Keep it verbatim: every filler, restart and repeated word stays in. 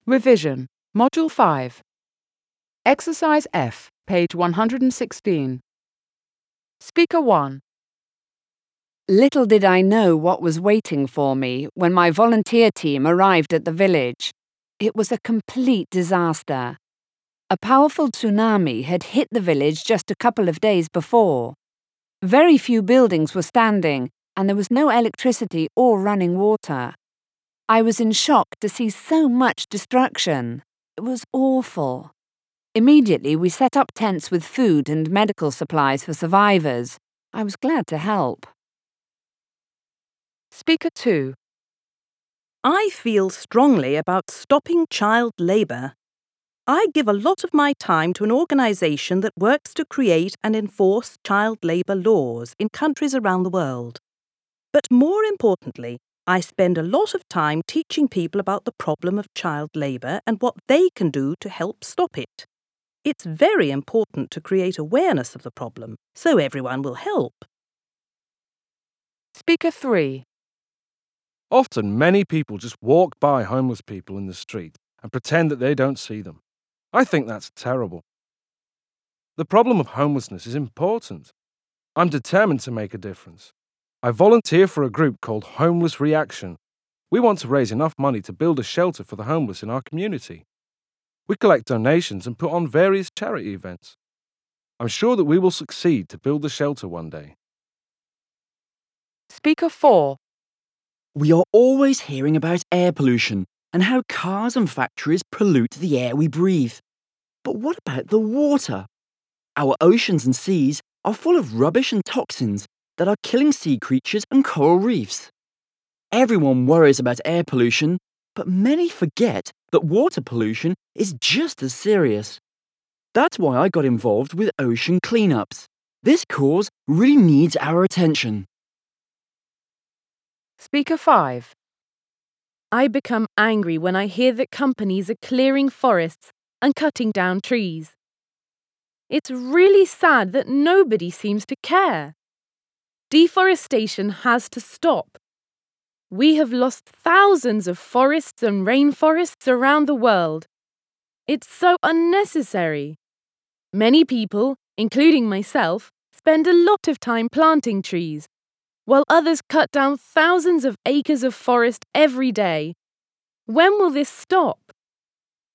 Revision, Module five. Exercise F, page one hundred sixteen. Speaker one. Little did I know what was waiting for me when my volunteer team arrived at the village. It was a complete disaster. A powerful tsunami had hit the village just a couple of days before. Very few buildings were standing, and there was no electricity or running water. I was in shock to see so much destruction. It was awful. Immediately, we set up tents with food and medical supplies for survivors. I was glad to help. Speaker two. I feel strongly about stopping child labour. I give a lot of my time to an organisation that works to create and enforce child labour laws in countries around the world. But more importantly, I spend a lot of time teaching people about the problem of child labour and what they can do to help stop it. It's very important to create awareness of the problem so everyone will help. Speaker three. Often, many people just walk by homeless people in the street and pretend that they don't see them. I think that's terrible. The problem of homelessness is important. I'm determined to make a difference. I volunteer for a group called Homeless Reaction. We want to raise enough money to build a shelter for the homeless in our community. We collect donations and put on various charity events. I'm sure that we will succeed to build the shelter one day. Speaker four. We are always hearing about air pollution and how cars and factories pollute the air we breathe. But what about the water? Our oceans and seas are full of rubbish and toxins that are killing sea creatures and coral reefs. Everyone worries about air pollution, but many forget that water pollution is just as serious. That's why I got involved with ocean cleanups. This cause really needs our attention. Speaker five. I become angry when I hear that companies are clearing forests and cutting down trees. It's really sad that nobody seems to care. Deforestation has to stop. We have lost thousands of forests and rainforests around the world. It's so unnecessary. Many people, including myself, spend a lot of time planting trees, while others cut down thousands of acres of forest every day. When will this stop?